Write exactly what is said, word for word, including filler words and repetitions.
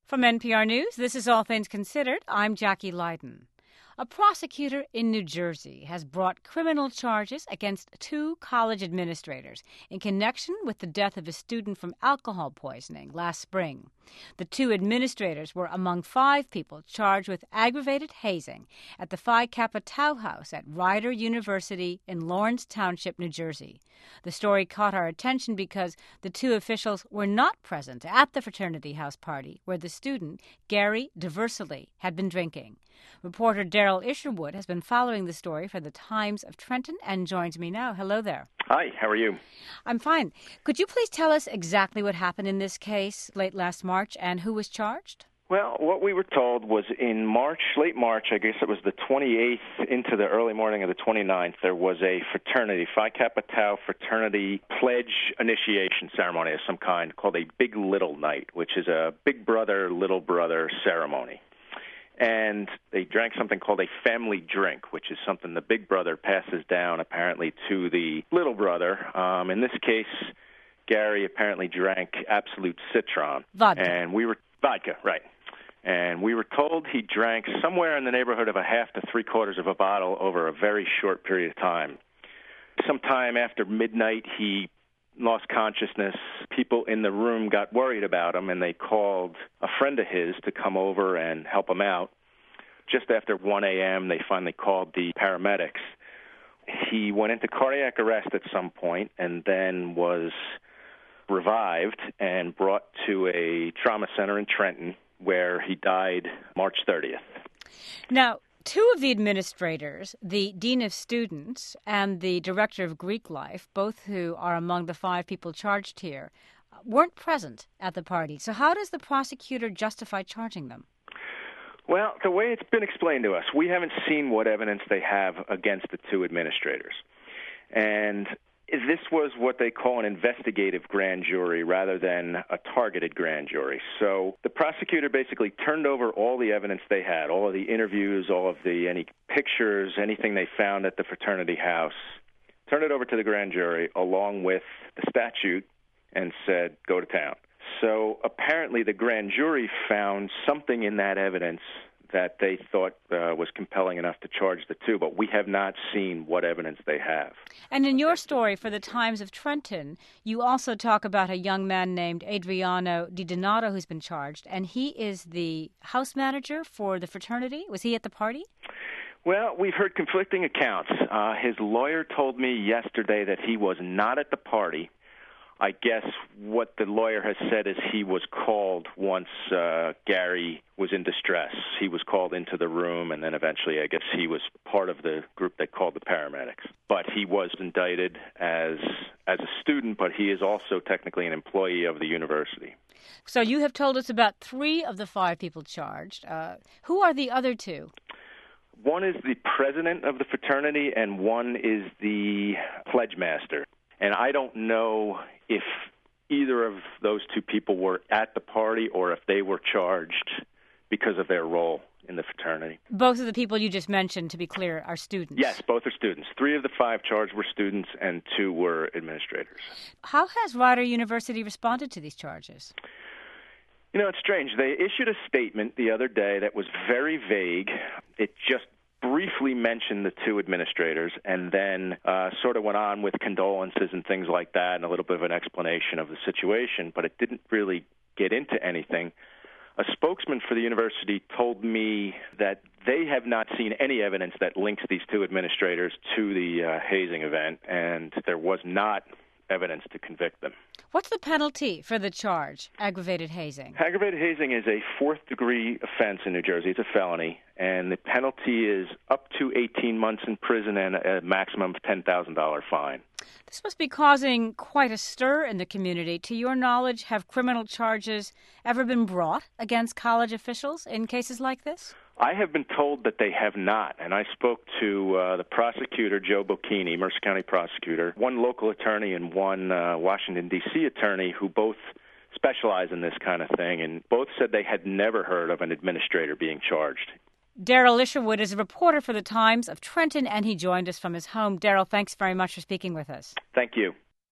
From N P R News, this is All Things Considered. I'm Jackie Leiden. A prosecutor in New Jersey has brought criminal charges against two college administrators in connection with the death of a student from alcohol poisoning last spring. The two administrators were among five people charged with aggravated hazing at the Phi Kappa Tau House at Rider University in Lawrence Township, New Jersey. The story caught our attention because the two officials were not present at the fraternity house party where the student, Gary DeVersely, had been drinking. Reporter Daryl Isherwood has been following the story for the Times of Trenton and joins me now. Hello there. Hi, how are you? I'm fine. Could you please tell us exactly what happened in this case late last March and who was charged? Well, what we were told was in March, late March, I guess it was the twenty-eighth into the early morning of the twenty-ninth, there was a fraternity, Phi Kappa Tau fraternity pledge initiation ceremony of some kind called a Big Little Night, which is a big brother, little brother ceremony. And they drank something called a family drink, which is something the big brother passes down apparently to the little brother. Um, in this case, Gary apparently drank Absolute Citron. Vodka. And we were, vodka, right. And we were told he drank somewhere in the neighborhood of a half to three quarters of a bottle over a very short period of time. Sometime after midnight, he lost consciousness. People in the room got worried about him, and they called a friend of his to come over and help him out. Just after one a.m., they finally called the paramedics. He went into cardiac arrest at some point and then was revived and brought to a trauma center in Trenton, where he died March thirtieth. Now, two of the administrators, the dean of students and the director of Greek life, both who are among the five people charged here, weren't present at the party. So how does the prosecutor justify charging them? Well, the way it's been explained to us, we haven't seen what evidence they have against the two administrators. And this was what they call an investigative grand jury rather than a targeted grand jury. So the prosecutor basically turned over all the evidence they had, all of the interviews, all of the any pictures, anything they found at the fraternity house, turned it over to the grand jury along with the statute and said, go to town. So apparently the grand jury found something in that evidence that they thought uh, was compelling enough to charge the two, but we have not seen what evidence they have. And in your story for the Times of Trenton, you also talk about a young man named Adriano Di Donato who's been charged, and he is the house manager for the fraternity. Was he at the party? Well, we've heard conflicting accounts. Uh, his lawyer told me yesterday that he was not at the party. I guess what the lawyer has said is he was called once uh, Gary was in distress. He was called into the room, and then eventually I guess he was part of the group that called the paramedics. But he was indicted as as a student, but he is also technically an employee of the university. So you have told us about three of the five people charged. Uh, who are the other two? One is the president of the fraternity, and one is the pledge master. And I don't know if either of those two people were at the party or if they were charged because of their role in the fraternity. Both of the people you just mentioned, to be clear, are students. Yes, both are students. Three of the five charged were students and two were administrators. How has Rider University responded to these charges? You know, it's strange. They issued a statement the other day that was very vague. It just briefly mentioned the two administrators and then uh, sort of went on with condolences and things like that and a little bit of an explanation of the situation, but it didn't really get into anything. A spokesman for the university told me that they have not seen any evidence that links these two administrators to the uh, hazing event, and there was not evidence to convict them. What's the penalty for the charge, aggravated hazing? Aggravated hazing is a fourth-degree offense in New Jersey. It's a felony, and the penalty is up to eighteen months in prison and a maximum of ten thousand dollars fine. This must be causing quite a stir in the community. To your knowledge, have criminal charges ever been brought against college officials in cases like this? I have been told that they have not, and I spoke to uh, the prosecutor, Joe Bocchini, Mercer County prosecutor, one local attorney and one uh, Washington, D C attorney who both specialize in this kind of thing, and both said they had never heard of an administrator being charged. Daryl Isherwood is a reporter for the Times of Trenton, and he joined us from his home. Daryl, thanks very much for speaking with us. Thank you.